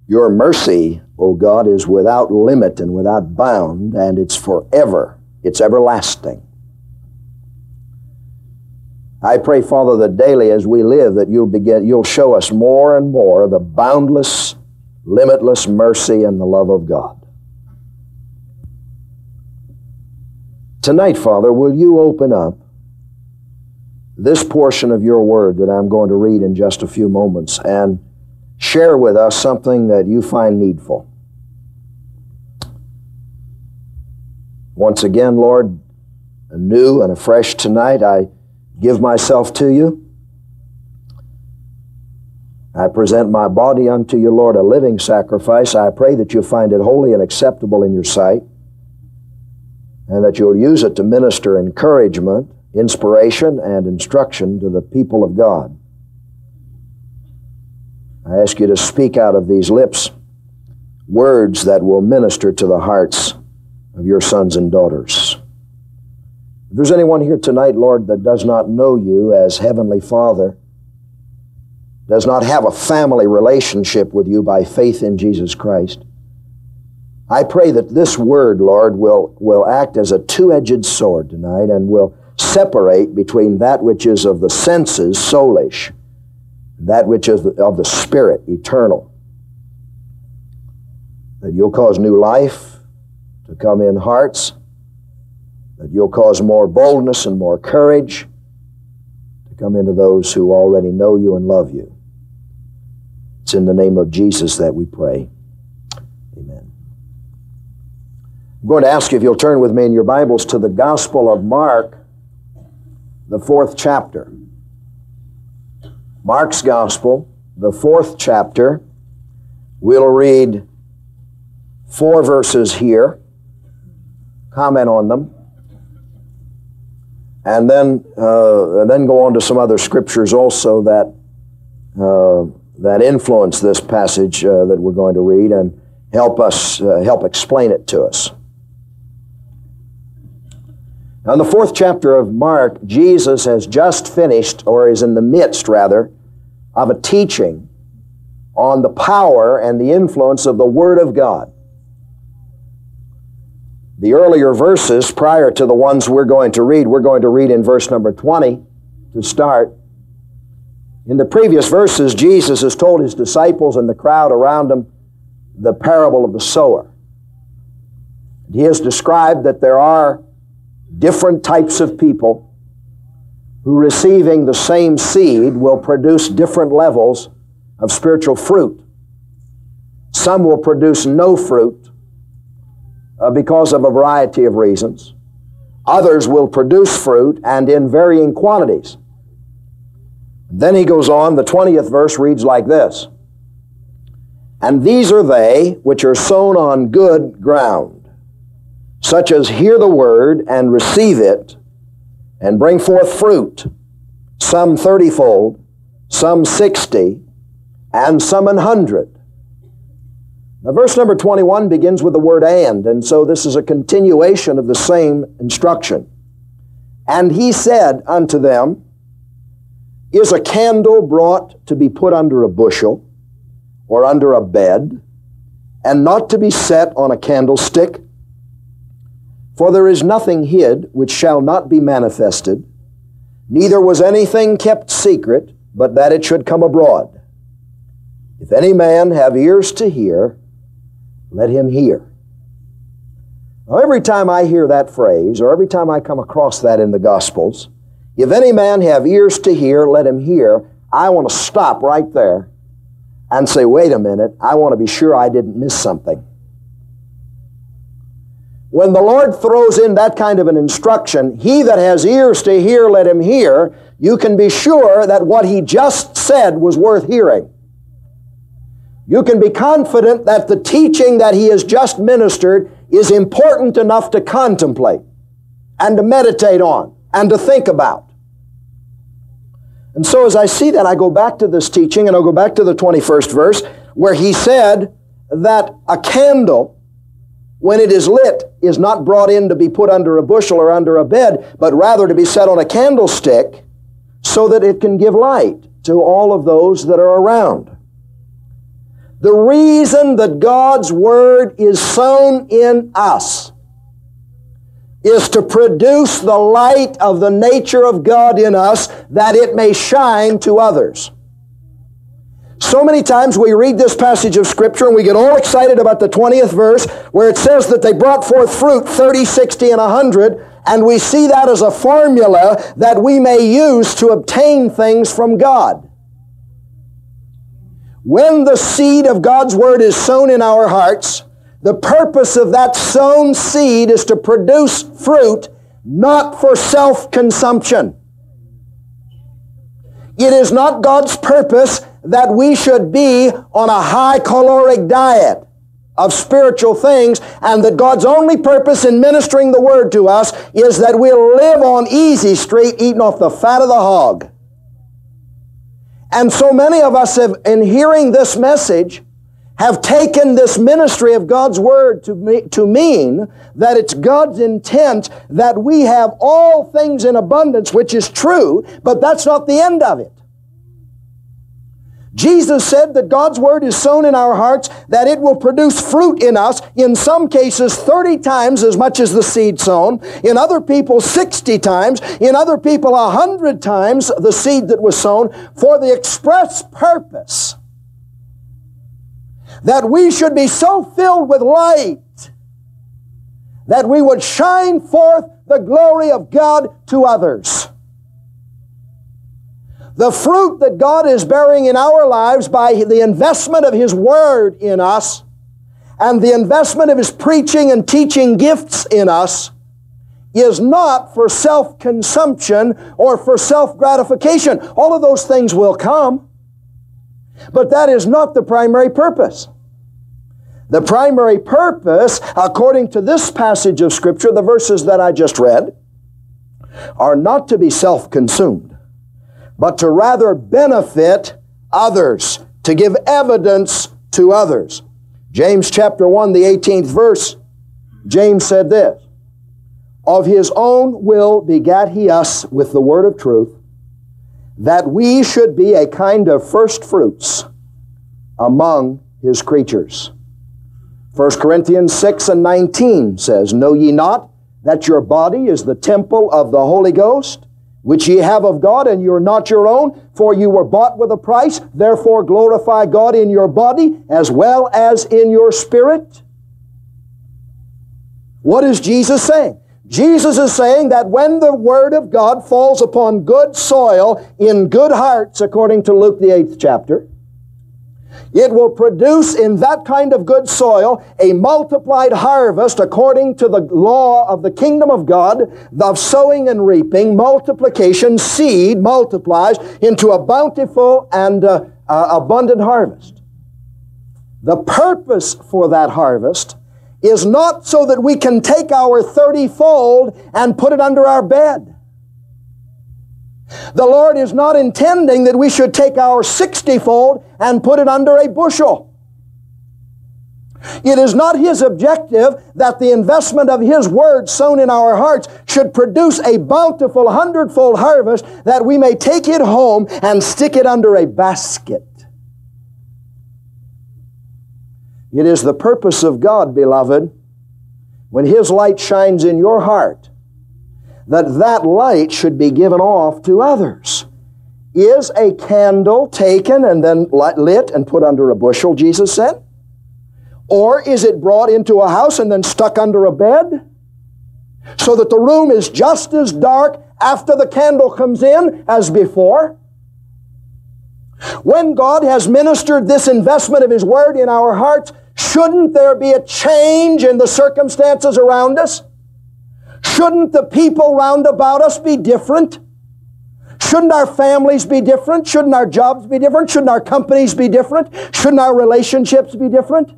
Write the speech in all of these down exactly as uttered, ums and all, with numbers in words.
Your mercy, O God, is without limit and without bound, and it's forever. It's everlasting. I pray, Father, that daily as we live, that you'll begin, you'll show us more and more the boundless, limitless mercy and the love of God. Tonight, Father, will you open up this portion of your word that I'm going to read in just a few moments and share with us something that you find needful. Once again, Lord, anew and afresh tonight, I give myself to you. I present my body unto you, Lord, a living sacrifice. I pray that you find it holy and acceptable in your sight, and that you'll use it to minister encouragement, inspiration, and instruction to the people of God. I ask you to speak out of these lips words that will minister to the hearts of your sons and daughters. If there's anyone here tonight, Lord, that does not know you as Heavenly Father, does not have a family relationship with you by faith in Jesus Christ, I pray that this word, Lord, will, will act as a two-edged sword tonight and will separate between that which is of the senses, soulish, and that which is of the spirit, eternal. That you'll cause new life to come in hearts, that you'll cause more boldness and more courage to come into those who already know you and love you. It's in the name of Jesus that we pray. Amen. I'm going to ask you if you'll turn with me in your Bibles to the Gospel of Mark, the fourth chapter. Mark's Gospel, the fourth chapter. We'll read four verses here, comment on them, and then uh, and then go on to some other scriptures also that uh, that influence this passage uh, that we're going to read and help us uh, help explain it to us. Now, in the fourth chapter of Mark, Jesus has just finished, or is in the midst, rather, of a teaching on the power and the influence of the Word of God. The earlier verses, prior to the ones we're going to read, we're going to read in verse number twenty to start. In the previous verses, Jesus has told his disciples and the crowd around him the parable of the sower. He has described that there are different types of people who, receiving the same seed, will produce different levels of spiritual fruit. Some will produce no fruit uh, because of a variety of reasons. Others will produce fruit, and in varying quantities. Then he goes on, the twentieth verse reads like this: "And these are they which are sown on good ground, such as hear the word and receive it, and bring forth fruit, some thirtyfold, some sixty, and some an hundred." Now, verse number twenty-one begins with the word "and," and so this is a continuation of the same instruction. "And he said unto them, Is a candle brought to be put under a bushel, or under a bed, and not to be set on a candlestick? For there is nothing hid which shall not be manifested, neither was anything kept secret, but that it should come abroad. If any man have ears to hear, let him hear." Now, every time I hear that phrase, or every time I come across that in the Gospels, "If any man have ears to hear, let him hear," I want to stop right there and say, wait a minute, I want to be sure I didn't miss something. When the Lord throws in that kind of an instruction, "He that has ears to hear, let him hear," you can be sure that what he just said was worth hearing. You can be confident that the teaching that he has just ministered is important enough to contemplate and to meditate on and to think about. And so as I see that, I go back to this teaching, and I'll go back to the twenty-first verse, where he said that a candle, when it is lit, is not brought in to be put under a bushel or under a bed, but rather to be set on a candlestick so that it can give light to all of those that are around. The reason that God's Word is sown in us is to produce the light of the nature of God in us, that it may shine to others. So many times we read this passage of Scripture and we get all excited about the twentieth verse where it says that they brought forth fruit thirty, sixty, and a hundred, and we see that as a formula that we may use to obtain things from God. When the seed of God's Word is sown in our hearts, the purpose of that sown seed is to produce fruit, not for self-consumption. It is not God's purpose that we should be on a high-caloric diet of spiritual things, and that God's only purpose in ministering the Word to us is that we'll live on easy street eating off the fat of the hog. And so many of us have, in hearing this message, have taken this ministry of God's Word to, me, to mean that it's God's intent that we have all things in abundance, which is true, but that's not the end of it. Jesus said that God's Word is sown in our hearts, that it will produce fruit in us, in some cases thirty times as much as the seed sown, in other people sixty times, in other people one hundred times the seed that was sown, for the express purpose that we should be so filled with light that we would shine forth the glory of God to others. The fruit that God is bearing in our lives by the investment of His Word in us and the investment of His preaching and teaching gifts in us is not for self-consumption or for self-gratification. All of those things will come, but that is not the primary purpose. The primary purpose, according to this passage of Scripture, the verses that I just read, are not to be self-consumed, but to rather benefit others, to give evidence to others. James chapter one, the eighteenth verse, James said this, "Of His own will begat He us with the word of truth, that we should be a kind of first fruits among His creatures." First Corinthians six and nineteen says, "Know ye not that your body is the temple of the Holy Ghost, which ye have of God, and you are not your own, for you were bought with a price. Therefore glorify God in your body as well as in your spirit." What is Jesus saying? Jesus is saying that when the Word of God falls upon good soil in good hearts, according to Luke the eighth chapter, it will produce in that kind of good soil a multiplied harvest according to the law of the kingdom of God, of sowing and reaping. Multiplication, seed multiplies into a bountiful and uh, uh, abundant harvest. The purpose for that harvest is not so that we can take our thirty-fold and put it under our bed. The Lord is not intending that we should take our sixty-fold and put it under a bushel. It is not His objective that the investment of His Word sown in our hearts should produce a bountiful hundredfold harvest that we may take it home and stick it under a basket. It is the purpose of God, beloved, when His light shines in your heart, that that light should be given off to others. Is a candle taken and then lit and put under a bushel, Jesus said? Or is it brought into a house and then stuck under a bed so that the room is just as dark after the candle comes in as before? When God has ministered this investment of His Word in our hearts, shouldn't there be a change in the circumstances around us? Shouldn't the people round about us be different? Shouldn't our families be different? Shouldn't our jobs be different? Shouldn't our companies be different? Shouldn't our relationships be different?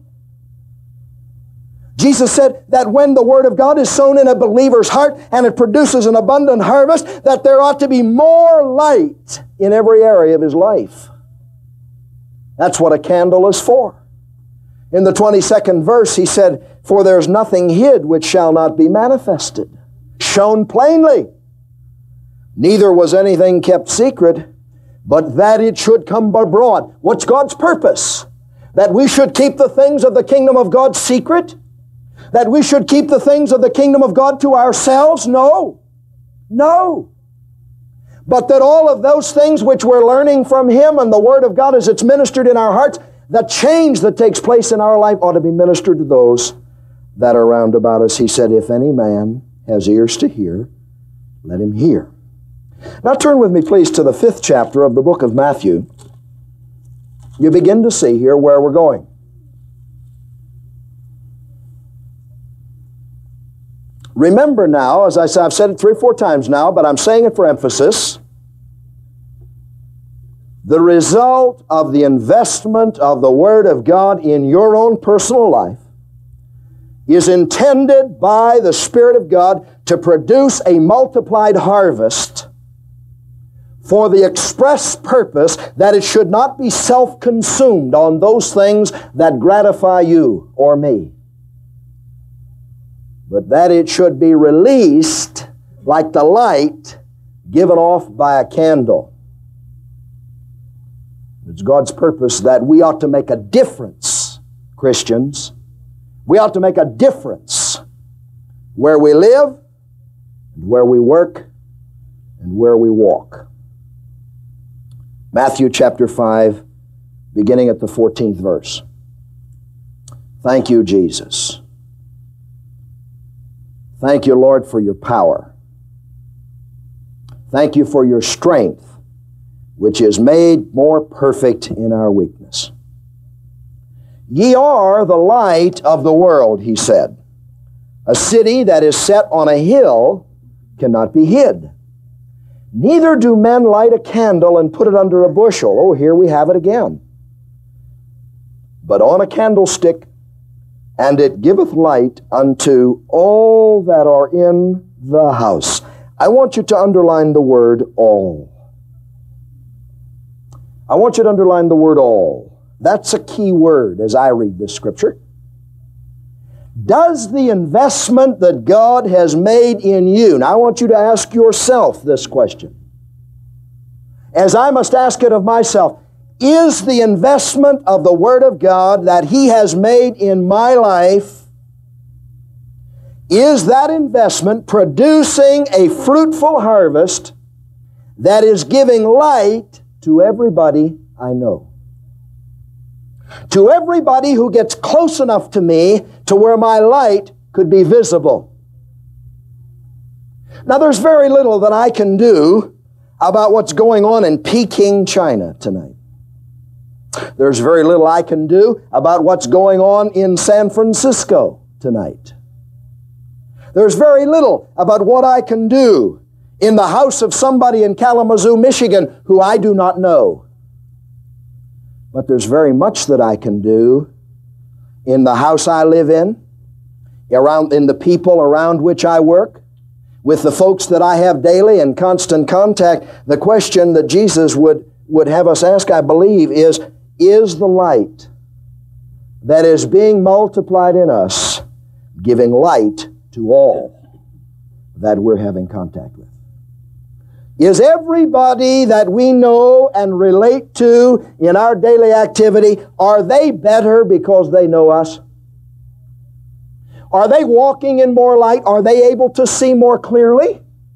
Jesus said that when the Word of God is sown in a believer's heart and it produces an abundant harvest, that there ought to be more light in every area of his life. That's what a candle is for. In the twenty-second verse, He said, "For there is nothing hid which shall not be manifested, shown plainly. Neither was anything kept secret, but that it should come abroad." What's God's purpose? That we should keep the things of the kingdom of God secret? That we should keep the things of the kingdom of God to ourselves? No. No. But that all of those things which we're learning from Him and the Word of God as it's ministered in our hearts, the change that takes place in our life ought to be ministered to those that are round about us. He said, if any man has ears to hear, let him hear. Now turn with me, please, to the fifth chapter of the book of Matthew. You begin to see here where we're going. Remember now, as I said, I've said it three or four times now, but I'm saying it for emphasis. The result of the investment of the Word of God in your own personal life is intended by the Spirit of God to produce a multiplied harvest for the express purpose that it should not be self-consumed on those things that gratify you or me, but that it should be released like the light given off by a candle. It's God's purpose that we ought to make a difference, Christians. We ought to make a difference where we live, and where we work, and where we walk. Matthew chapter five, beginning at the fourteenth verse. Thank you, Jesus. Thank you, Lord, for your power. Thank you for your strength, which is made more perfect in our weakness. Ye are the light of the world, he said. A city that is set on a hill cannot be hid. Neither do men light a candle and put it under a bushel. Oh, here we have it again. But on a candlestick, and it giveth light unto all that are in the house. I want you to underline the word all. I want you to underline the word all. That's a key word as I read this scripture. Does the investment that God has made in you, now I want you to ask yourself this question, as I must ask it of myself, is the investment of the Word of God that He has made in my life, is that investment producing a fruitful harvest that is giving light to everybody I know? To everybody who gets close enough to me to where my light could be visible. Now, there's very little that I can do about what's going on in Peking, China tonight. There's very little I can do about what's going on in San Francisco tonight. There's very little about what I can do in the house of somebody in Kalamazoo, Michigan, who I do not know. But there's very much that I can do in the house I live in, around in the people around which I work, with the folks that I have daily in constant contact. The question that Jesus would, would have us ask, I believe, is, is the light that is being multiplied in us giving light to all that we're having contact with? Is everybody that we know and relate to in our daily activity, are they better because they know us? Are they walking in more light? Are they able to see more clearly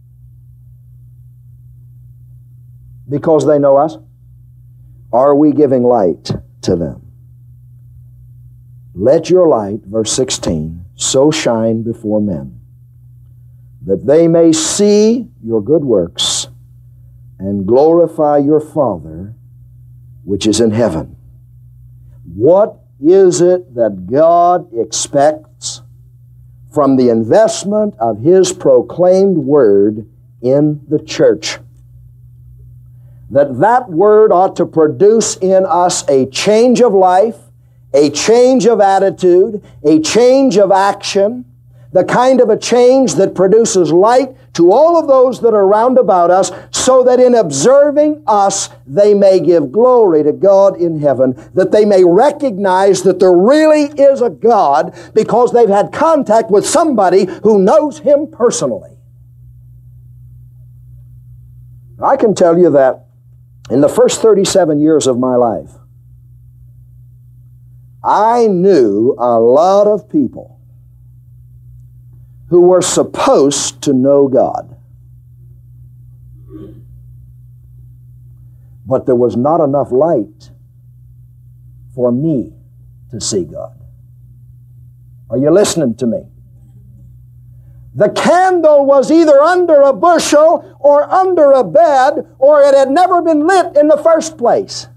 because they know us? Are we giving light to them? Let your light, verse sixteen, so shine before men, that they may see your good works and glorify your Father which is in heaven. What is it that God expects from the investment of His proclaimed Word in the church? That that Word ought to produce in us a change of life, a change of attitude, a change of action, the kind of a change that produces light to all of those that are round about us, so that in observing us, they may give glory to God in heaven, that they may recognize that there really is a God because they've had contact with somebody who knows Him personally. I can tell you that in the first thirty-seven years of my life, I knew a lot of people who were supposed to know God, but there was not enough light for me to see God. Are you listening to me? The candle was either under a bushel or under a bed, or it had never been lit in the first place.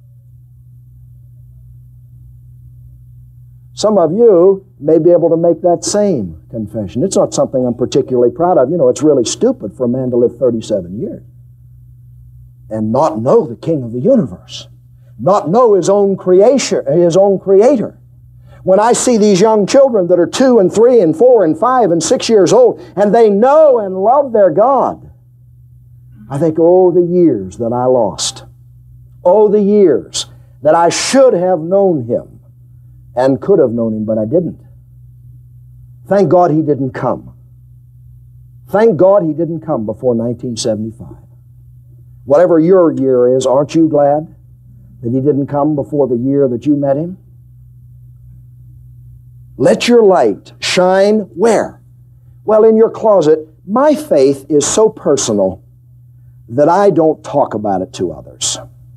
Some of you may be able to make that same confession. It's not something I'm particularly proud of. You know, it's really stupid for a man to live thirty-seven years and not know the King of the universe, not know his own creation, his own creator. When I see these young children that are two and three and four and five and six years old, and they know and love their God, I think, oh, the years that I lost. Oh, the years that I should have known Him and could have known Him, but I didn't. Thank God He didn't come. Thank God He didn't come before nineteen seventy-five. Whatever your year is, aren't you glad that He didn't come before the year that you met Him? Let your light shine where? Well, in your closet. My faith is so personal that I don't talk about it to others.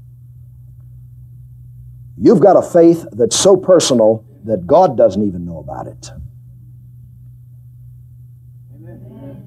You've got a faith that's so personal that God doesn't even know about it. Amen.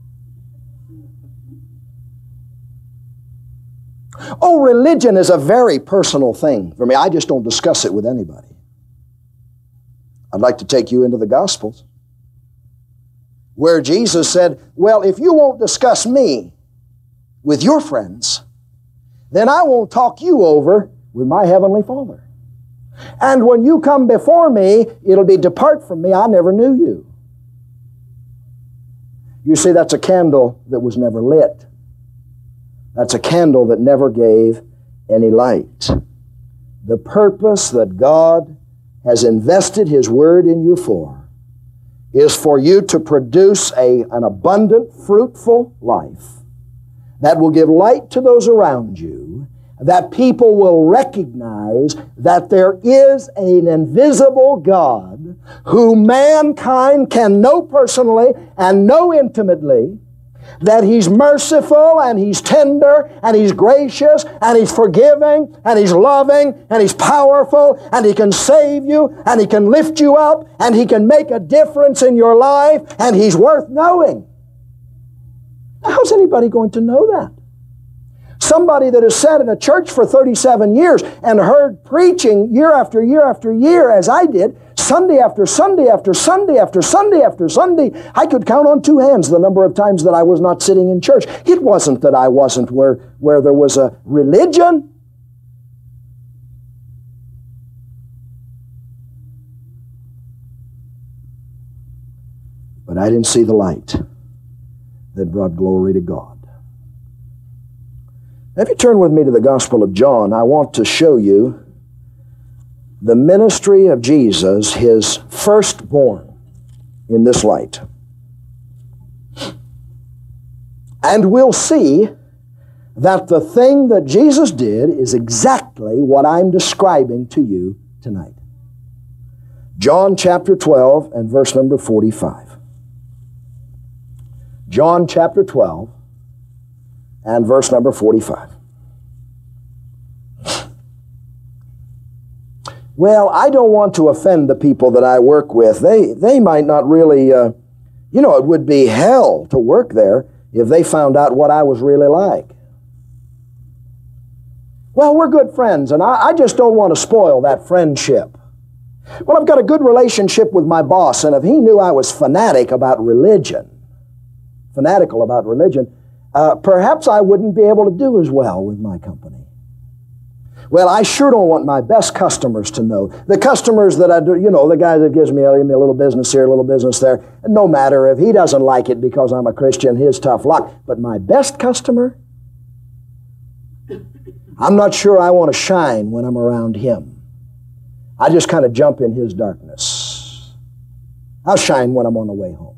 Oh, religion is a very personal thing for me. I just don't discuss it with anybody. I'd like to take you into the Gospels, where Jesus said, well, if you won't discuss me with your friends, then I won't talk you over with my Heavenly Father. And when you come before me, it'll be, depart from me, I never knew you. You see, that's a candle that was never lit. That's a candle that never gave any light. The purpose that God has invested His Word in you for is for you to produce a, an abundant, fruitful life that will give light to those around you, that people will recognize that there is an invisible God who mankind can know personally and know intimately, that He's merciful and He's tender and He's gracious and He's forgiving and He's loving and He's powerful and He can save you and He can lift you up and He can make a difference in your life and He's worth knowing. How's anybody going to know that? Somebody that has sat in a church for thirty-seven years and heard preaching year after year after year, as I did, Sunday after Sunday after Sunday after Sunday after Sunday, I could count on two hands the number of times that I was not sitting in church. It wasn't that I wasn't where, where there was a religion. But I didn't see the light that brought glory to God. If you turn with me to the Gospel of John, I want to show you the ministry of Jesus, His firstborn, in this light. And we'll see that the thing that Jesus did is exactly what I'm describing to you tonight. John chapter twelve and verse number forty-five. John chapter twelve and verse number forty-five. Well, I don't want to offend the people that I work with. They, they might not really, uh, you know, it would be hell to work there if they found out what I was really like. Well, we're good friends, and I, I just don't want to spoil that friendship. Well, I've got a good relationship with my boss, and if he knew I was fanatic about religion, fanatical about religion, uh, perhaps I wouldn't be able to do as well with my company. Well, I sure don't want my best customers to know. The customers that I do, you know, the guy that gives me, give me a little business here, a little business there, no matter if he doesn't like it because I'm a Christian, his tough luck. But my best customer, I'm not sure I want to shine when I'm around him. I just kind of jump in his darkness. I'll shine when I'm on the way home.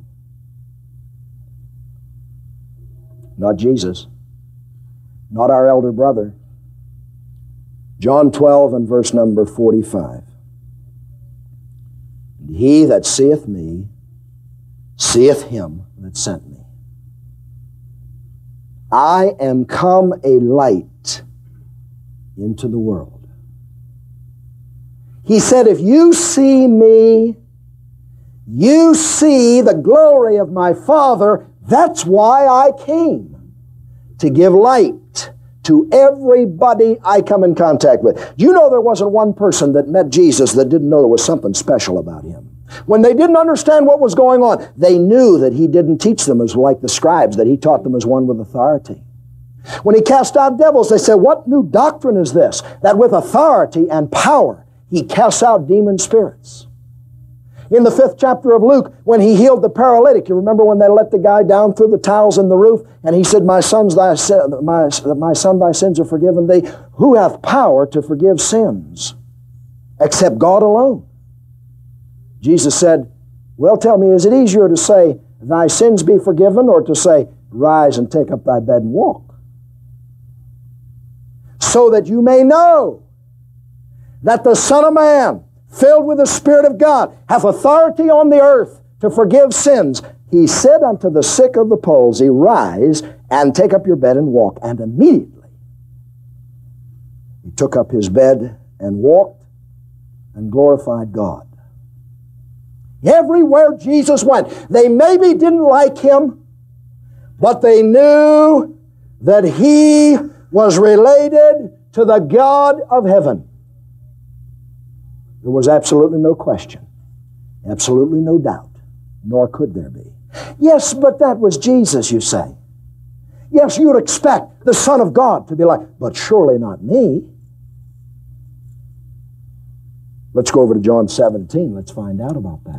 Not Jesus. Not our elder brother. John twelve and verse number forty-five. And he that seeth me, seeth him that sent me. I am come a light into the world. He said, if you see me, you see the glory of my Father. That's why I came, to give light to everybody I come in contact with. Do you know there wasn't one person that met Jesus that didn't know there was something special about him? When they didn't understand what was going on, they knew that he didn't teach them as like the scribes, that he taught them as one with authority. When he cast out devils, they said, what new doctrine is this? That with authority and power, he casts out demon spirits. In the fifth chapter of Luke, when he healed the paralytic, you remember when they let the guy down through the tiles in the roof, and he said, my, son's thy, my, my son, thy sins are forgiven thee. Who hath power to forgive sins? Except God alone. Jesus said, well, tell me, is it easier to say, thy sins be forgiven, or to say, rise and take up thy bed and walk? So that you may know that the Son of Man, filled with the Spirit of God, hath authority on the earth to forgive sins. He said unto the sick of the palsy, rise and take up your bed and walk. And immediately he took up his bed and walked and glorified God. Everywhere Jesus went, they maybe didn't like him, but they knew that he was related to the God of heaven. There was absolutely no question, absolutely no doubt, nor could there be. Yes, but that was Jesus, you say. Yes, you would expect the Son of God to be like, but surely not me. Let's go over to John seventeen. Let's find out about that.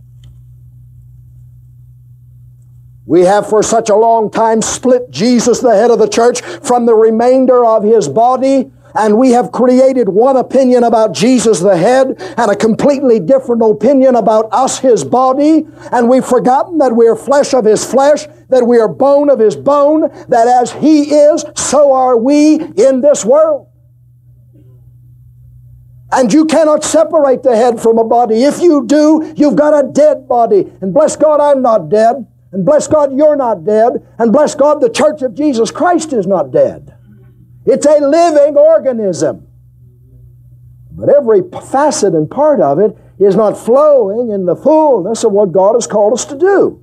We have for such a long time split Jesus, the head of the church, from the remainder of his body. And we have created one opinion about Jesus the head and a completely different opinion about us, his body. And we've forgotten that we are flesh of his flesh, that we are bone of his bone, that as he is, so are we in this world. And you cannot separate the head from a body. If you do, you've got a dead body. And bless God, I'm not dead. And bless God, you're not dead. And bless God, the church of Jesus Christ is not dead. It's a living organism. But every facet and part of it is not flowing in the fullness of what God has called us to do.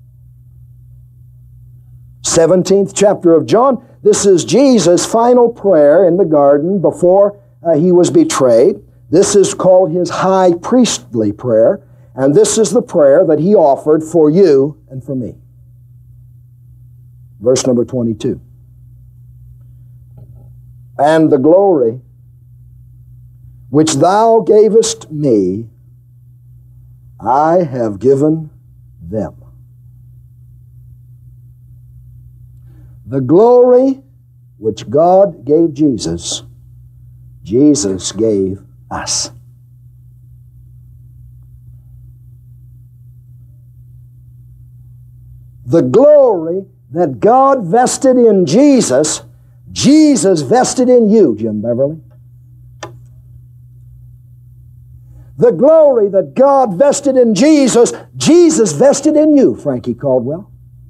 seventeenth chapter of John, this is Jesus' final prayer in the garden before uh, he was betrayed. This is called his high priestly prayer, and this is the prayer that he offered for you and for me. Verse number twenty-two. And the glory which thou gavest me, I have given them. The glory which God gave Jesus, Jesus gave us. The glory that God vested in Jesus, Jesus vested in you, Jim Beverly. The glory that God vested in Jesus, Jesus vested in you, Frankie Caldwell.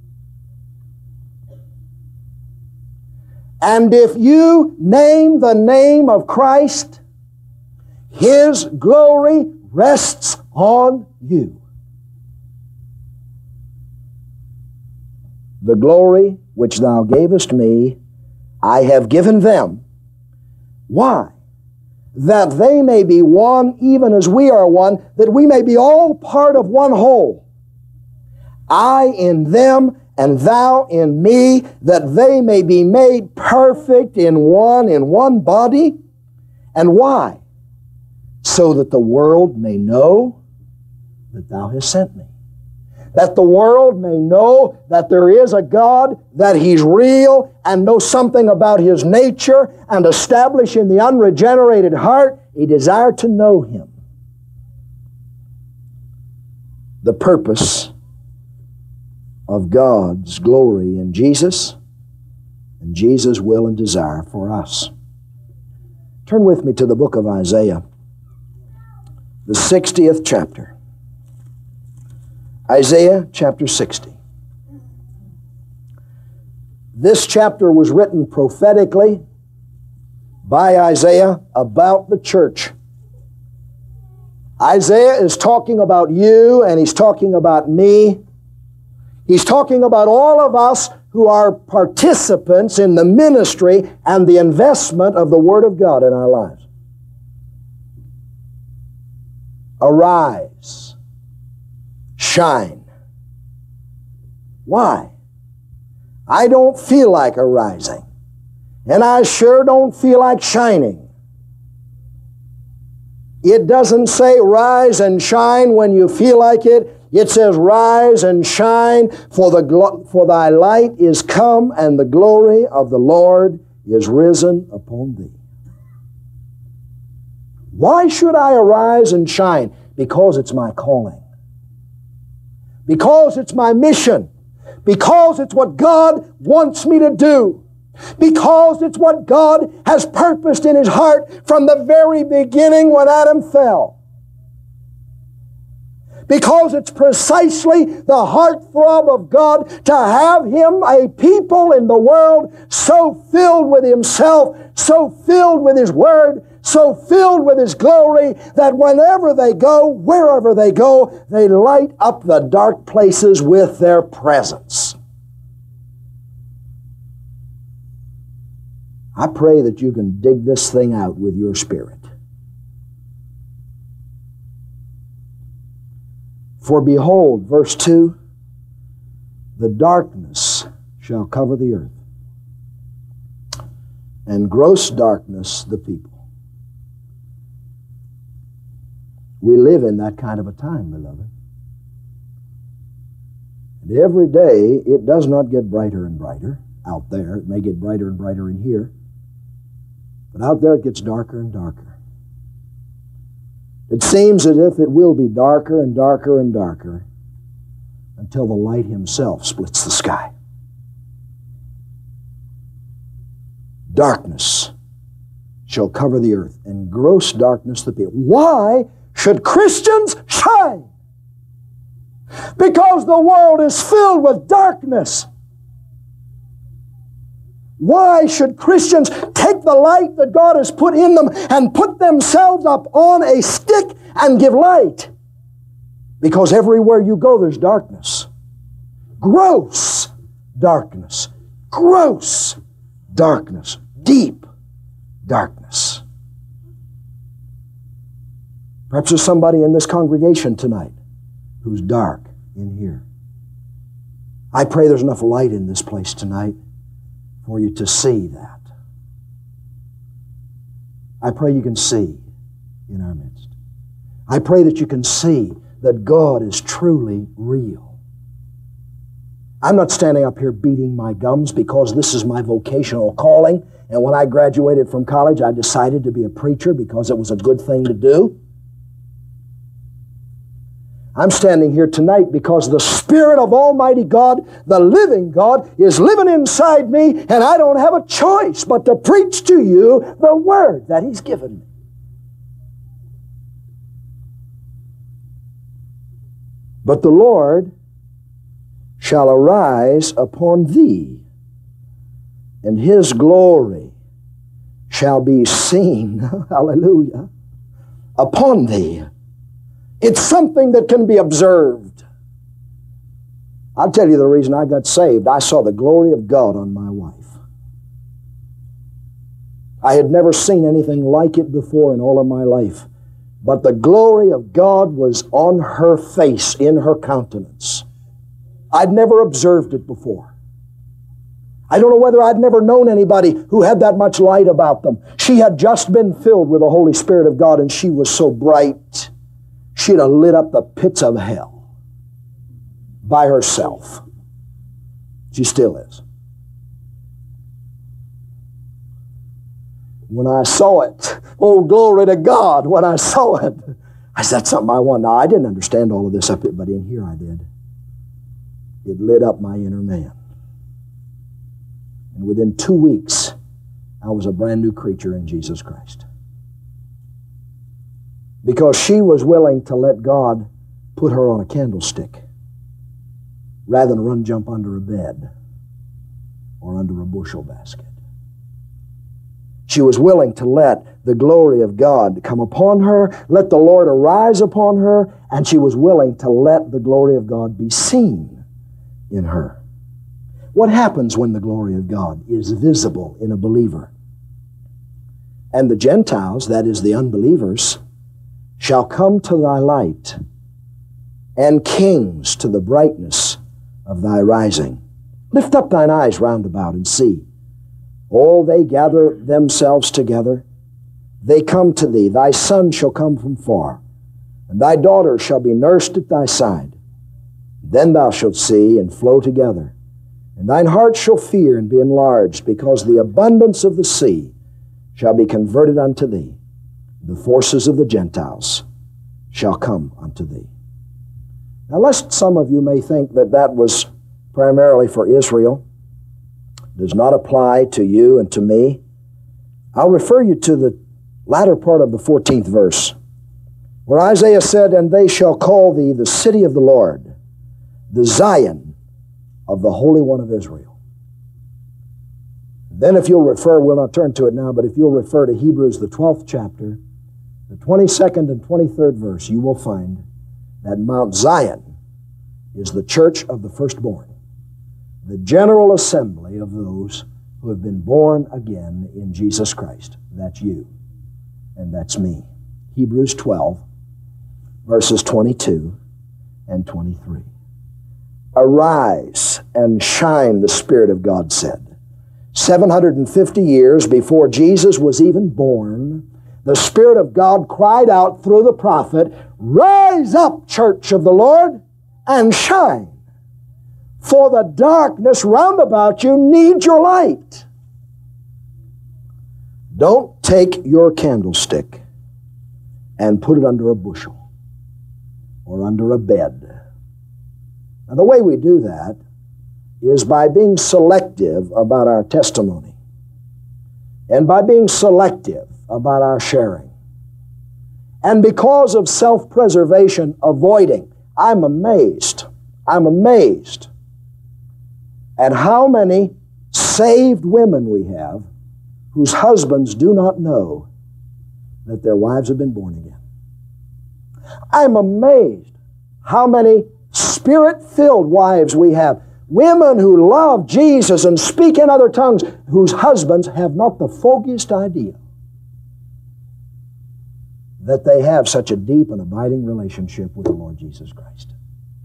And if you name the name of Christ, his glory rests on you. The glory which thou gavest me, I have given them. Why? That they may be one even as we are one, that we may be all part of one whole. I in them and thou in me, that they may be made perfect in one, in one body. And why? So that the world may know that thou hast sent me. That the world may know that there is a God, that he's real, and know something about his nature, and establish in the unregenerated heart a desire to know him. The purpose of God's glory in Jesus, and Jesus' will and desire for us. Turn with me to the book of Isaiah, the sixtieth chapter. Isaiah chapter sixty. This chapter was written prophetically by Isaiah about the church. Isaiah is talking about you, and he's talking about me. He's talking about all of us who are participants in the ministry and the investment of the Word of God in our lives. Arise, shine. Why? I don't feel like arising, and I sure don't feel like shining. It doesn't say rise and shine when you feel like it. It says rise and shine, for the glo- for thy light is come, and the glory of the Lord is risen upon thee. Why should I arise and shine? Because it's my calling. Because it's my mission. Because it's what God wants me to do. Because it's what God has purposed in His heart from the very beginning when Adam fell. Because it's precisely the heartthrob of God to have Him, a people in the world, so filled with Himself, so filled with His Word, so filled with His glory, that whenever they go, wherever they go, they light up the dark places with their presence. I pray that you can dig this thing out with your spirit. For behold, verse two, the darkness shall cover the earth, and gross darkness the people. We live in that kind of a time, beloved. And every day it does not get brighter and brighter out there. It may get brighter and brighter in here. But out there it gets darker and darker. It seems as if it will be darker and darker and darker until the light Himself splits the sky. Darkness shall cover the earth, and gross darkness the people. Why should Christians shine? Because the world is filled with darkness. Why should Christians take the light that God has put in them and put themselves up on a stick and give light? Because everywhere you go, there's darkness. Gross darkness. Gross darkness. Deep darkness. Perhaps there's somebody in this congregation tonight who's dark in here. I pray there's enough light in this place tonight for you to see that. I pray you can see in our midst. I pray that you can see that God is truly real. I'm not standing up here beating my gums because this is my vocational calling, and when I graduated from college I decided to be a preacher because it was a good thing to do. I'm standing here tonight because the Spirit of Almighty God, the living God, is living inside me, and I don't have a choice but to preach to you the Word that He's given me. But the Lord shall arise upon thee, and His glory shall be seen, hallelujah, upon thee. It's something that can be observed. I'll tell you the reason I got saved. I saw the glory of God on my wife. I had never seen anything like it before in all of my life. But the glory of God was on her face, in her countenance. I'd never observed it before. I don't know whether I'd never known anybody who had that much light about them. She had just been filled with the Holy Spirit of God, and she was so bright. She'd have lit up the pits of hell by herself. She still is. When I saw it, oh, glory to God, when I saw it, I said, that's something I want. Now, I didn't understand all of this up here, but in here I did. It lit up my inner man. And within two weeks, I was a brand new creature in Jesus Christ. Because she was willing to let God put her on a candlestick rather than run jump under a bed or under a bushel basket. She was willing to let the glory of God come upon her, let the Lord arise upon her, and she was willing to let the glory of God be seen in her. What happens when the glory of God is visible in a believer? And the Gentiles, that is the unbelievers, shall come to thy light, and kings to the brightness of thy rising. Lift up thine eyes round about and see. All they gather themselves together. They come to thee. Thy son shall come from far, and thy daughter shall be nursed at thy side. Then thou shalt see and flow together, and thine heart shall fear and be enlarged, because the abundance of the sea shall be converted unto thee. The forces of the Gentiles shall come unto thee. Now, lest some of you may think that that was primarily for Israel, does not apply to you and to me, I'll refer you to the latter part of the fourteenth verse, where Isaiah said, "And they shall call thee the city of the Lord, the Zion of the Holy One of Israel." Then if you'll refer, we'll not turn to it now, but if you'll refer to Hebrews, the twelfth chapter, the twenty-second and twenty-third verse, you will find that Mount Zion is the church of the firstborn, the general assembly of those who have been born again in Jesus Christ. That's you, and that's me. Hebrews twelve, verses twenty-two and twenty-three. "Arise and shine," the Spirit of God said. seven hundred fifty years before Jesus was even born, the Spirit of God cried out through the prophet, "Rise up, church of the Lord, and shine, for the darkness round about you needs your light." Don't take your candlestick and put it under a bushel or under a bed. Now, the way we do that is by being selective about our testimony and by being selective about our sharing. And because of self-preservation, avoiding. I'm amazed. I'm amazed at how many saved women we have whose husbands do not know that their wives have been born again. I'm amazed how many Spirit-filled wives we have, women who love Jesus and speak in other tongues, whose husbands have not the foggiest idea that they have such a deep and abiding relationship with the Lord Jesus Christ.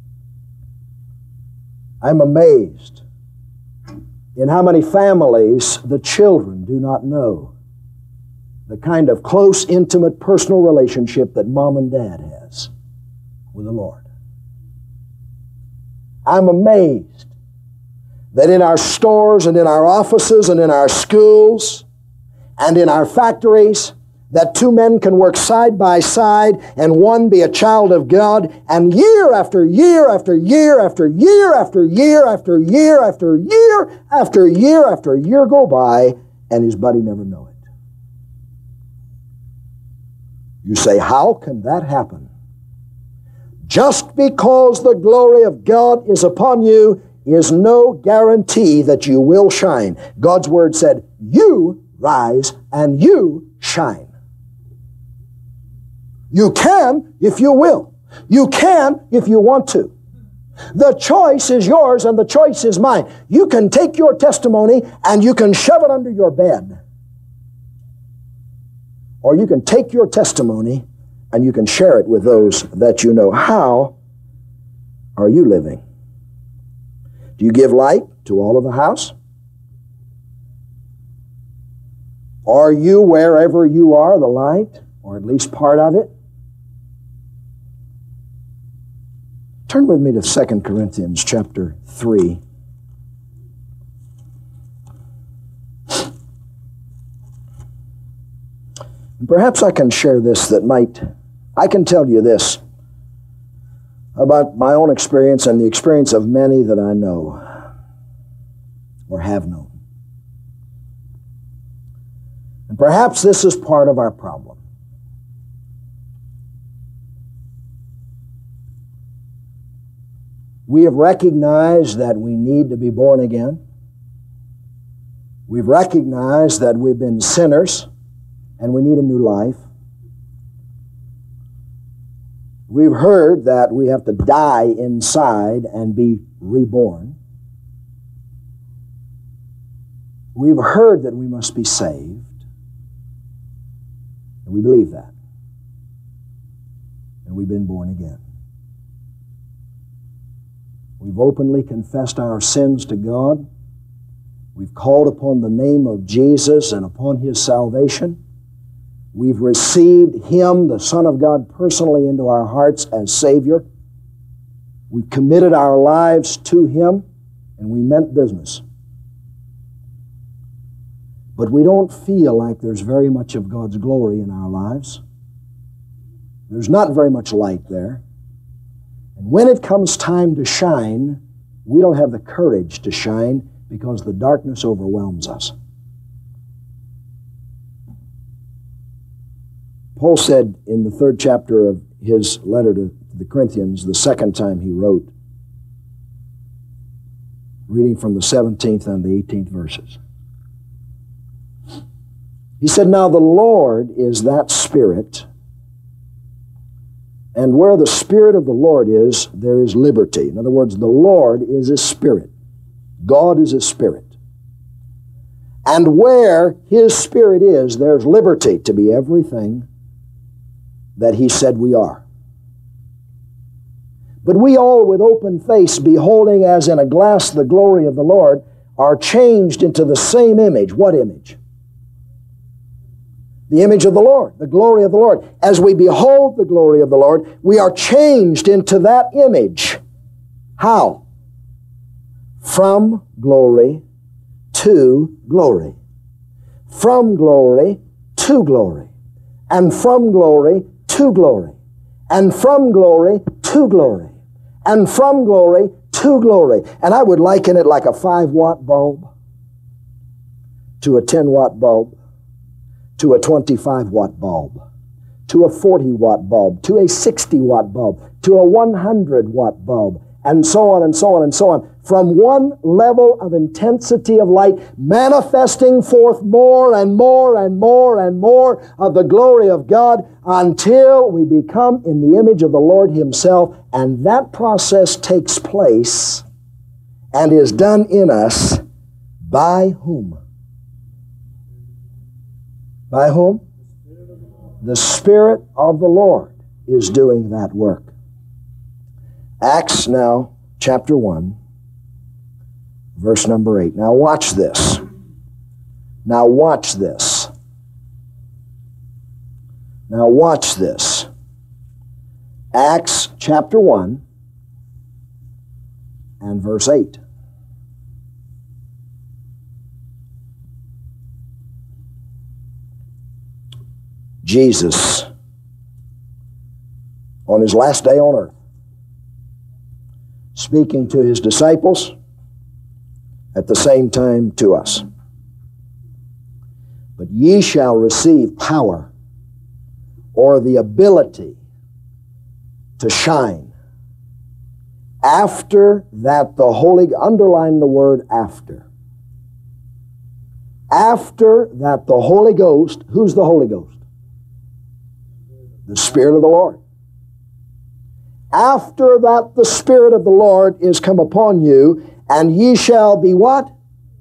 I'm amazed in how many families the children do not know the kind of close, intimate, personal relationship that mom and dad has with the Lord. I'm amazed that in our stores and in our offices and in our schools and in our factories, that two men can work side by side and one be a child of God, and year after year after year after year after year after year after year after year after year go by, and his buddy never know it. You say, how can that happen? Just because the glory of God is upon you is no guarantee that you will shine. God's Word said, you rise and you shine. You can if you will. You can if you want to. The choice is yours and the choice is mine. You can take your testimony and you can shove it under your bed. Or you can take your testimony and you can share it with those that you know. How are you living? Do you give light to all of the house? Are you, wherever you are, the light, or at least part of it? Turn with me to Second Corinthians chapter three. Perhaps I can share this that might, I can tell you this about my own experience and the experience of many that I know or have known. And perhaps this is part of our problem. We have recognized that we need to be born again. We've recognized that we've been sinners and we need a new life. We've heard that we have to die inside and be reborn. We've heard that we must be saved. And we believe that. And we've been born again. We've openly confessed our sins to God. We've called upon the name of Jesus and upon His salvation. We've received Him, the Son of God, personally into our hearts as Savior. We've committed our lives to Him, and we meant business. But we don't feel like there's very much of God's glory in our lives. There's not very much light there. And when it comes time to shine, we don't have the courage to shine because the darkness overwhelms us. Paul said in the third chapter of his letter to the Corinthians, the second time he wrote, reading from the seventeenth and the eighteenth verses. He said, "Now the Lord is that Spirit, and where the Spirit of the Lord is, there is liberty." In other words, the Lord is a Spirit. God is a Spirit. And where His Spirit is, there's liberty to be everything that He said we are. But we all, with open face, beholding as in a glass the glory of the Lord, are changed into the same image. What image? The image of the Lord, the glory of the Lord. As we behold the glory of the Lord, we are changed into that image. How? From glory to glory. From glory to glory. And from glory to glory. And from glory to glory. And from glory to glory. And I would liken it like a five watt bulb to a ten watt bulb, to a twenty-five watt bulb, to a forty watt bulb, to a sixty watt bulb, to a one hundred watt bulb, and so on and so on and so on. From one level of intensity of light manifesting forth more and more and more and more of the glory of God until we become in the image of the Lord Himself. And that process takes place and is done in us by whom? By whom? The Spirit of the Lord is doing that work. Acts now, chapter one, verse number eight. Now watch this. Now watch this. Now watch this. Acts chapter one and verse eight. Jesus, on His last day on earth, speaking to His disciples, at the same time to us. But ye shall receive power, or the ability to shine, after that the Holy, underline the word after. After that the Holy Ghost, who's the Holy Ghost? The Spirit of the Lord. After that the Spirit of the Lord is come upon you, and ye shall be what?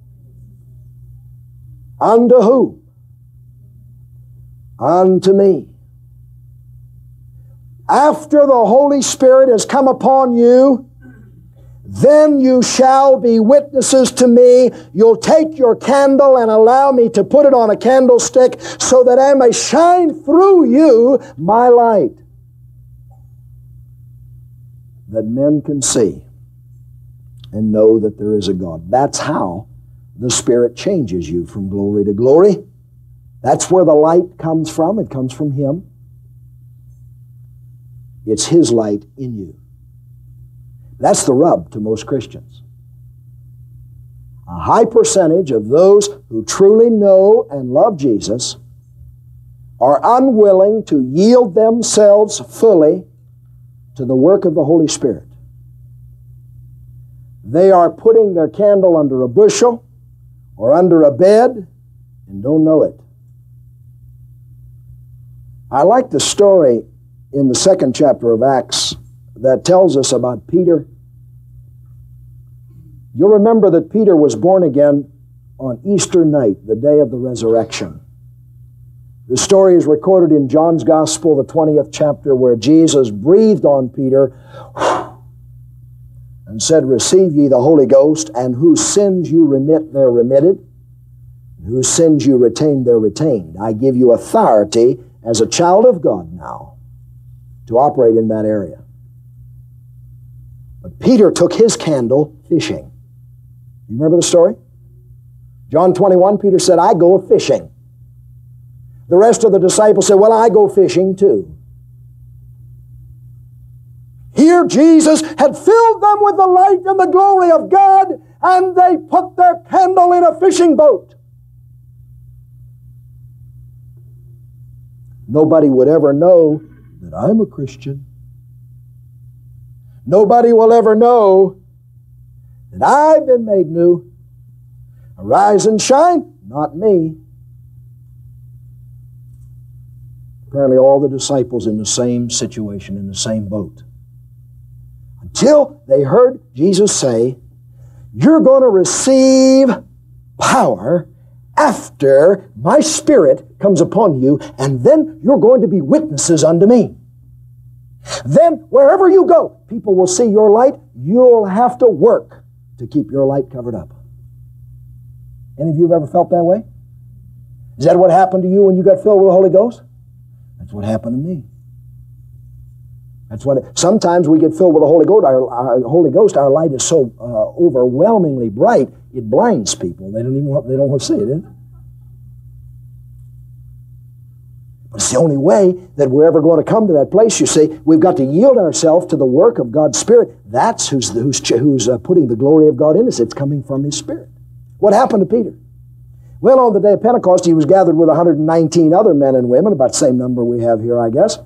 Unto who? Unto me. After the Holy Spirit has come upon you, then you shall be witnesses to me. You'll take your candle and allow me to put it on a candlestick so that I may shine through you my light, that men can see and know that there is a God. That's how the Spirit changes you from glory to glory. That's where the light comes from. It comes from Him. It's His light in you. That's the rub to most Christians. A high percentage of those who truly know and love Jesus are unwilling to yield themselves fully to the work of the Holy Spirit. They are putting their candle under a bushel or under a bed and don't know it. I like the story in the second chapter of Acts that tells us about Peter. You'll remember that Peter was born again on Easter night, the day of the resurrection. The story is recorded in John's Gospel, the twentieth chapter, where Jesus breathed on Peter and said, "Receive ye the Holy Ghost, and whose sins you remit, they're remitted, and whose sins you retain, they're retained. I give you authority as a child of God now to operate in that area." But Peter took his candle fishing. You remember the story? John twenty-one, Peter said, "I go fishing." The rest of the disciples said, "Well, I go fishing too." Here Jesus had filled them with the light and the glory of God, and they put their candle in a fishing boat. Nobody would ever know that I'm a Christian. Nobody will ever know that I've been made new. Arise and shine, not me. Apparently all the disciples in the same situation, in the same boat. Until they heard Jesus say, "You're going to receive power after my Spirit comes upon you, and then you're going to be witnesses unto me. Then wherever you go, people will see your light. You'll have to work to keep your light covered up." Any of you have ever felt that way? Is that what happened to you when you got filled with the Holy Ghost? That's what happened to me. That's what. It, sometimes we get filled with the Holy Ghost. Our, our Holy Ghost, our light is so uh, overwhelmingly bright, it blinds people. They don't even want, they don't want to see it. Is it? But it's the only way that we're ever going to come to that place. You see, we've got to yield ourselves to the work of God's Spirit. That's who's the, who's who's uh, putting the glory of God in us. It's coming from His Spirit. What happened to Peter? Well, on the day of Pentecost, he was gathered with one hundred nineteen other men and women, about the same number we have here, I guess.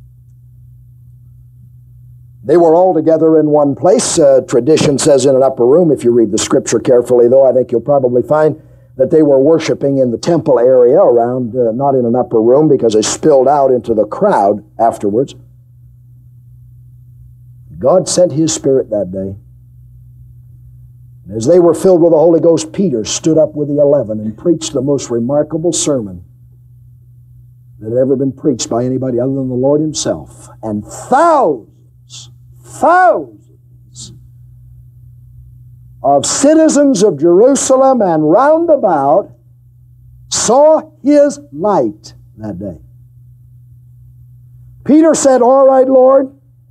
They were all together in one place. Uh, tradition says in an upper room. If you read the Scripture carefully, though, I think you'll probably find that they were worshiping in the temple area around, uh, not in an upper room, because they spilled out into the crowd afterwards. God sent His Spirit that day. As they were filled with the Holy Ghost, Peter stood up with the eleven and preached the most remarkable sermon that had ever been preached by anybody other than the Lord Himself. And thousands, thousands of citizens of Jerusalem and round about saw His light that day. Peter said, "All right, Lord,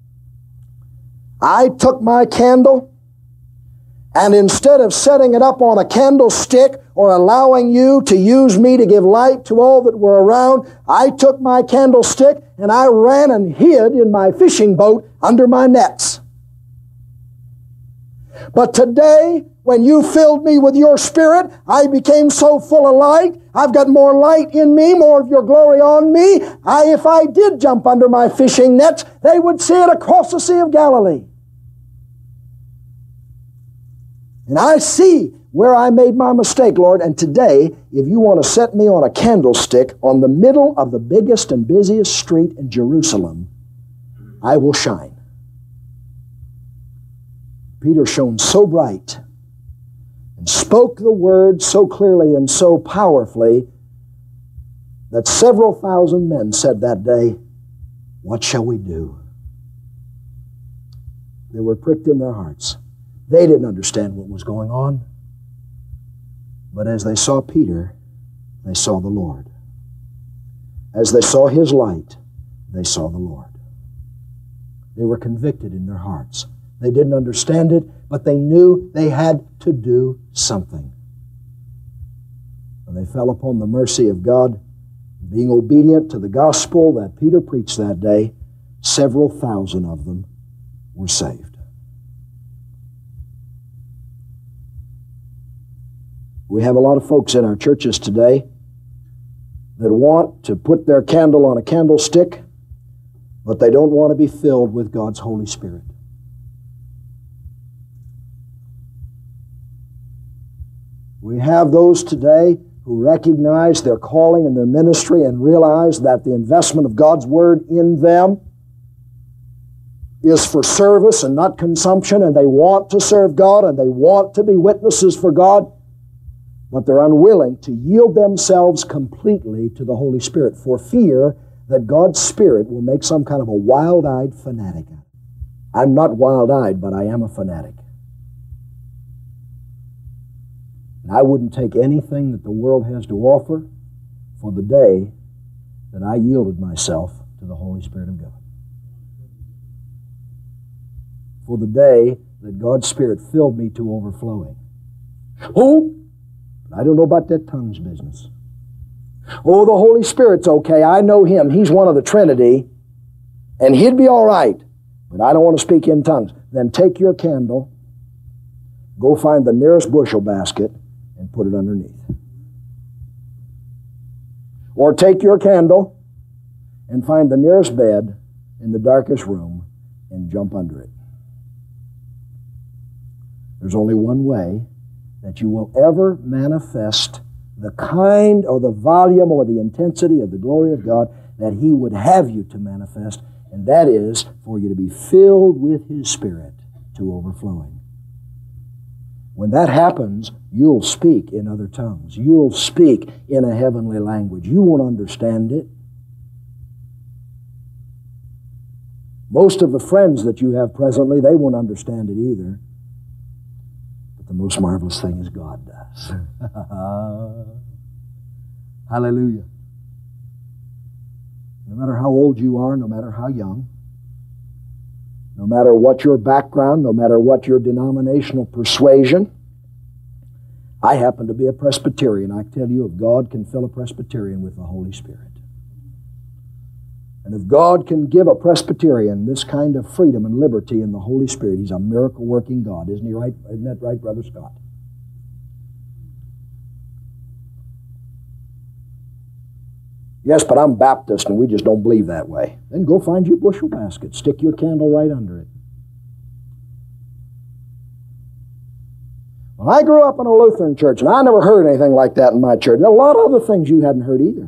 I took my candle, and instead of setting it up on a candlestick or allowing you to use me to give light to all that were around, I took my candlestick and I ran and hid in my fishing boat under my nets. But today, when you filled me with your Spirit, I became so full of light. I've got more light in me, more of your glory on me. I, if I did jump under my fishing nets, they would see it across the Sea of Galilee. And I see where I made my mistake, Lord. And today, if you want to set me on a candlestick on the middle of the biggest and busiest street in Jerusalem, I will shine." Peter shone so bright and spoke the word so clearly and so powerfully that several thousand men said that day, "What shall we do?" They were pricked in their hearts. They didn't understand what was going on. But as they saw Peter, they saw the Lord. As they saw His light, they saw the Lord. They were convicted in their hearts. They didn't understand it, but they knew they had to do something. And they fell upon the mercy of God, being obedient to the gospel that Peter preached that day. Several thousand of them were saved. We have a lot of folks in our churches today that want to put their candle on a candlestick, but they don't want to be filled with God's Holy Spirit. We have those today who recognize their calling and their ministry and realize that the investment of God's Word in them is for service and not consumption, and they want to serve God and they want to be witnesses for God, but they're unwilling to yield themselves completely to the Holy Spirit for fear that God's Spirit will make some kind of a wild-eyed fanatic. I'm not wild-eyed, but I am a fanatic. And I wouldn't take anything that the world has to offer for the day that I yielded myself to the Holy Spirit of God. For the day that God's Spirit filled me to overflowing. Oh, I don't know about that tongues business. Oh, the Holy Spirit's okay. I know Him. He's one of the Trinity, and He'd be all right, but I don't want to speak in tongues. Then take your candle, go find the nearest bushel basket, and put it underneath. Or take your candle and find the nearest bed in the darkest room and jump under it. There's only one way that you will ever manifest the kind or the volume or the intensity of the glory of God that He would have you to manifest, and that is for you to be filled with His Spirit to overflowing. When that happens, you'll speak in other tongues. You'll speak in a heavenly language. You won't understand it. Most of the friends that you have presently, they won't understand it either. But the most marvelous thing is God does. Hallelujah. No matter how old you are, no matter how young, no matter what your background, no matter what your denominational persuasion. I happen to be a Presbyterian. I tell you, if God can fill a Presbyterian with the Holy Spirit, and if God can give a Presbyterian this kind of freedom and liberty in the Holy Spirit, He's a miracle-working God. Isn't He right? Isn't that right, Brother Scott? Yes, but I'm Baptist and we just don't believe that way. Then go find your bushel basket. Stick your candle right under it. Well, I grew up in a Lutheran church and I never heard anything like that in my church. There are a lot of other things you hadn't heard either.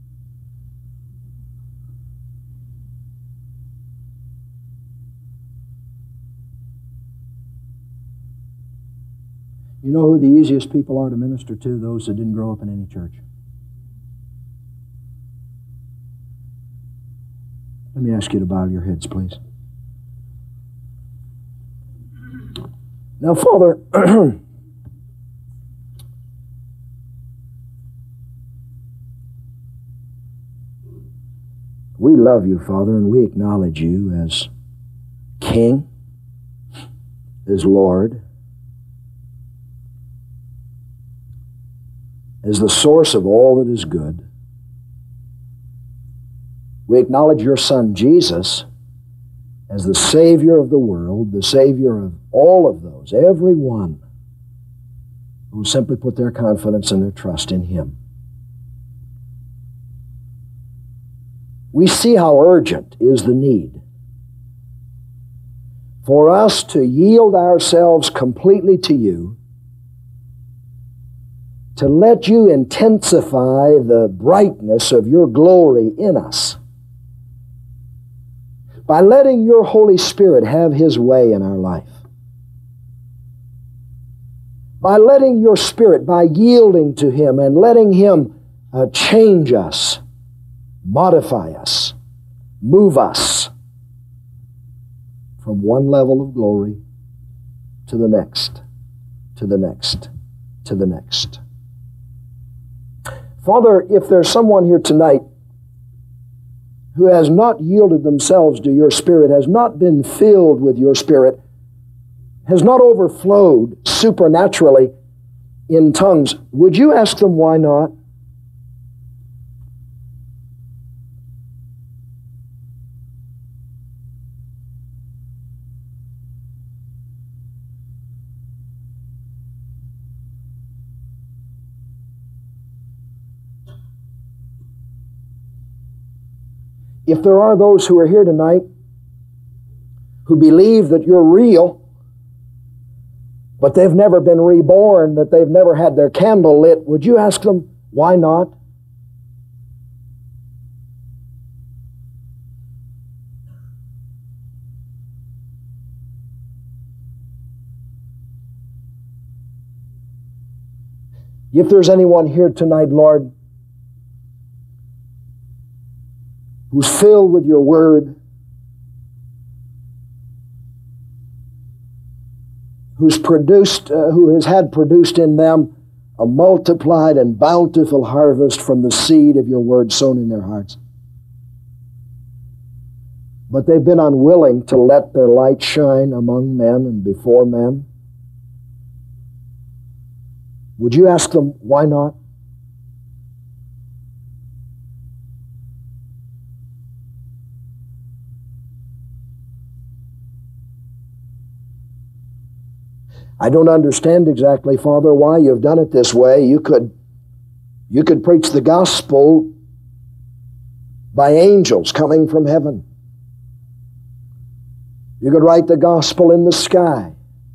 You know who the easiest people are to minister to? Those that didn't grow up in any church. Let me ask you to bow your heads, please. Now, Father, we love you, Father, and we acknowledge you as King, as Lord, as the source of all that is good. We acknowledge your Son, Jesus, as the Savior of the world, the Savior of all of those, every one who simply put their confidence and their trust in Him. We see how urgent is the need for us to yield ourselves completely to you, to let you intensify the brightness of your glory in us, by letting your Holy Spirit have His way in our life. By letting your Spirit, by yielding to Him and letting Him uh, change us, modify us, move us from one level of glory to the next, to the next, to the next. Father, if there's someone here tonight who has not yielded themselves to your Spirit, has not been filled with your Spirit, has not overflowed supernaturally in tongues, would you ask them why not? If there are those who are here tonight who believe that you're real, but they've never been reborn, that they've never had their candle lit, would you ask them, why not? If there's anyone here tonight, Lord, who's filled with your word, who's produced, uh, who has had produced in them a multiplied and bountiful harvest from the seed of your word sown in their hearts, but they've been unwilling to let their light shine among men and before men, would you ask them, why not? I don't understand exactly, Father, why you've done it this way. You could, you could preach the gospel by angels coming from heaven. You could write the gospel in the sky.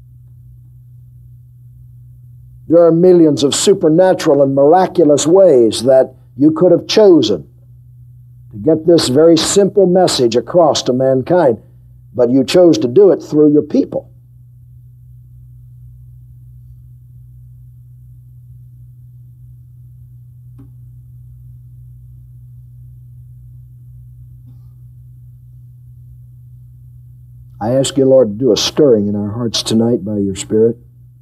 There are millions of supernatural and miraculous ways that you could have chosen to get this very simple message across to mankind, but you chose to do it through your people. I ask you, Lord, to do a stirring in our hearts tonight by your Spirit.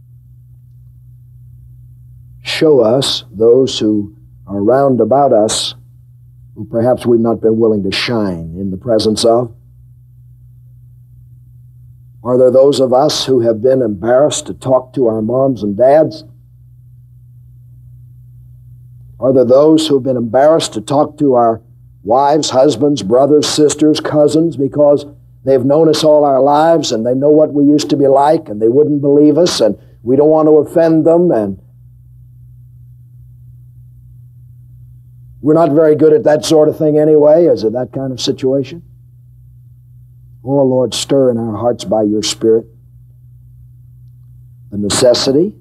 Show us those who are round about us, who perhaps we've not been willing to shine in the presence of. Are there those of us who have been embarrassed to talk to our moms and dads? Are there those who have been embarrassed to talk to our wives, husbands, brothers, sisters, cousins, because they've known us all our lives and they know what we used to be like and they wouldn't believe us and we don't want to offend them and we're not very good at that sort of thing anyway? Is it that kind of situation? Oh, Lord, stir in our hearts by your Spirit the necessity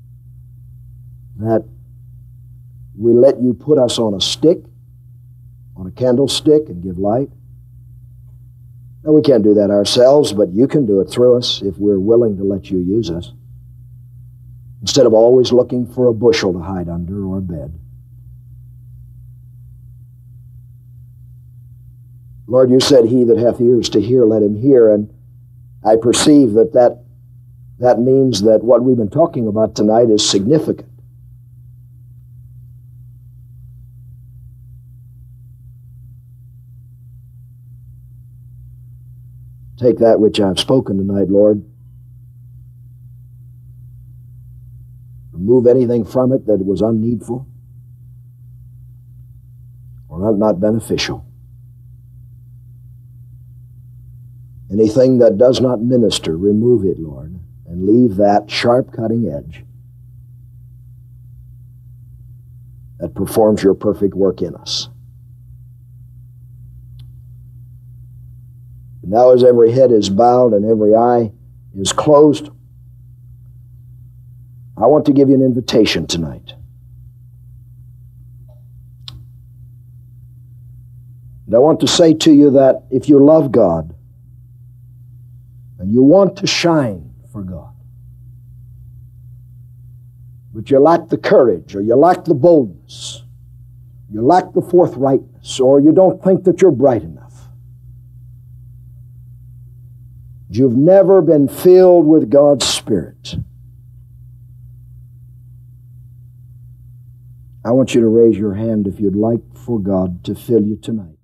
that we let you put us on a stick, on a candlestick, and give light. Now, we can't do that ourselves, but you can do it through us if we're willing to let you use us, instead of always looking for a bushel to hide under or a bed. Lord, you said, he that hath ears to hear, let him hear, and I perceive that that, that means that what we've been talking about tonight is significant. Take that which I've spoken tonight, Lord. Remove anything from it that was unneedful or not, not beneficial. Anything that does not minister, remove it, Lord, and leave that sharp cutting edge that performs your perfect work in us. And now as every head is bowed and every eye is closed, I want to give you an invitation tonight. And I want to say to you that if you love God and you want to shine for God, but you lack the courage, or you lack the boldness, you lack the forthrightness, or you don't think that you're bright enough, you've never been filled with God's Spirit, I want you to raise your hand if you'd like for God to fill you tonight.